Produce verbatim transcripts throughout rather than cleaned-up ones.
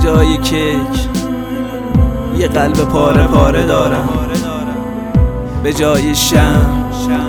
جای کیک یه قلب پاره پاره دارم، به جای شم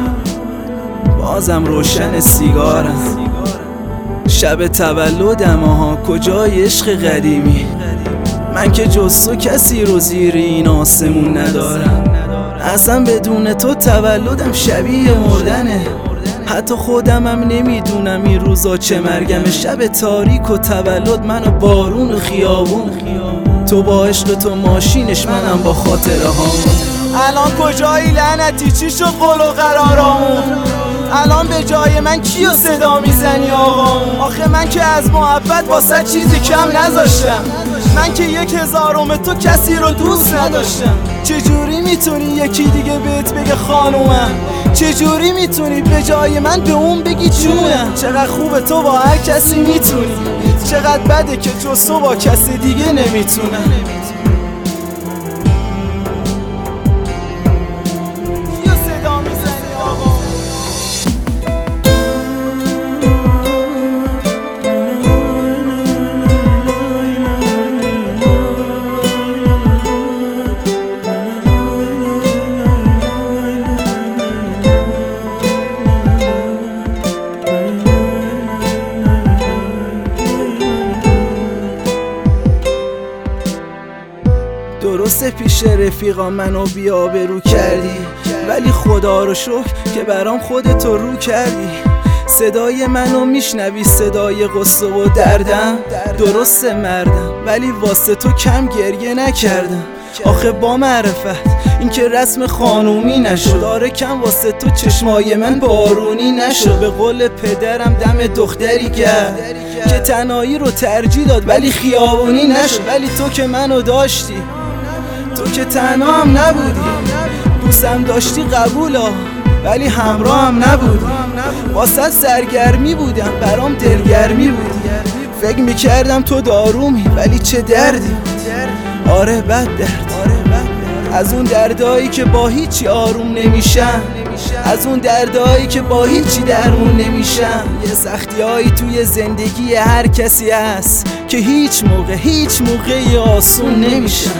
بازم روشن سیگارم. شب تولدم آها کجای عشق قدیمی، من که جز تو کسی رو زیر این آسمون ندارم. اصلا بدون تو تولدم شبیه مردنه، حتی خودمم نمیدونم این روزا چه مرگمه. شب تاریک و تولد من و بارون و خیابون، تو با عشق تو ماشینش منم با خاطره هامون. الان کجایی لعنتی چی شد قول و قرارامون؟ الان به جای من کیو صدا میزنی آقا؟ آخه من که از محبت واسه چیزی کم نذاشتم، من که یک هزارم تو کسی رو دوست نداشتم. چجوری میتونی یکی دیگه بهت بگه خانومم؟ چجوری میتونی به جای من به اون بگی جونم؟ چقدر خوبه تو با هر کسی میتونی، چقدر بده که جز تو با کسی دیگه نمیتونم. درسته پیش رفیقا منو بی‌آبرو کردی، ولی خدا رو شکر که برام خودتو رو کردی. صدای منو میشنوی، صدای قصه و دردم. درسته مردم ولی واسه تو کم گریه نکردم. آخه با معرفت این که رسم خانومی نشد، آره کم واسه تو چشمای من بارونی نشد. به قول پدرم دم دختری کرد که تنهایی رو ترجیح داد ولی خیابونی نشد. ولی تو که منو داشتی، تو که تنها هم نبودی، دوستم داشتی قبولا ولی همراه هم نبودی. واسه سرگرمی بودم برام دلگرمی بودی، فکر میکردم تو دارومی ولی چه دردی. آره بد درد، از اون دردایی که با هیچی آروم نمیشن، از اون دردایی که با هیچی درمون نمیشن. یه سختیایی توی زندگی هر کسی هست که هیچ موقع هیچ موقعی آسون نمیشن.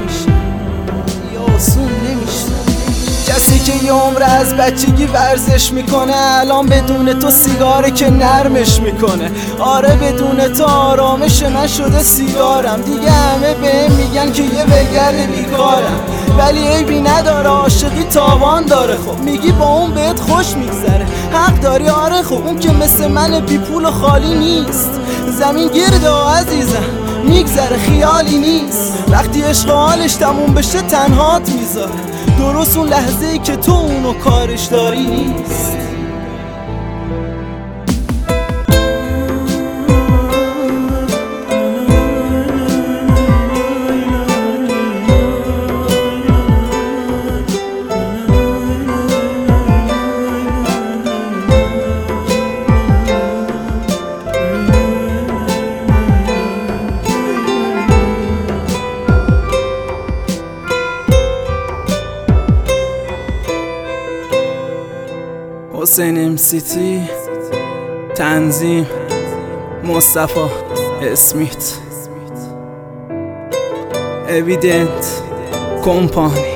کسی که یه عمر از بچگی ورزش میکنه، الان بدون تو سیگاره که نرمش میکنه. آره بدون تو آرامش من شده سیگارم. دیگه همه بهم میگن که یه بگرد بیکارم، ولی عیبی نداره عاشقی تاوان داره. خب میگی با اون بهت خوش میگذره، حق داری. آره خب اون که مثل من بی پول و خالی نیست، زمین گرده و عزیزم میگذره خیالی نیست. وقتی عشق حالش تموم بشه تنهات میذاره، درست اون لحظه ای که تو اونو کارش داری نیست. حسین امسیتی، تنظیم مصطفی اسمیت، اویدنت کمپانی.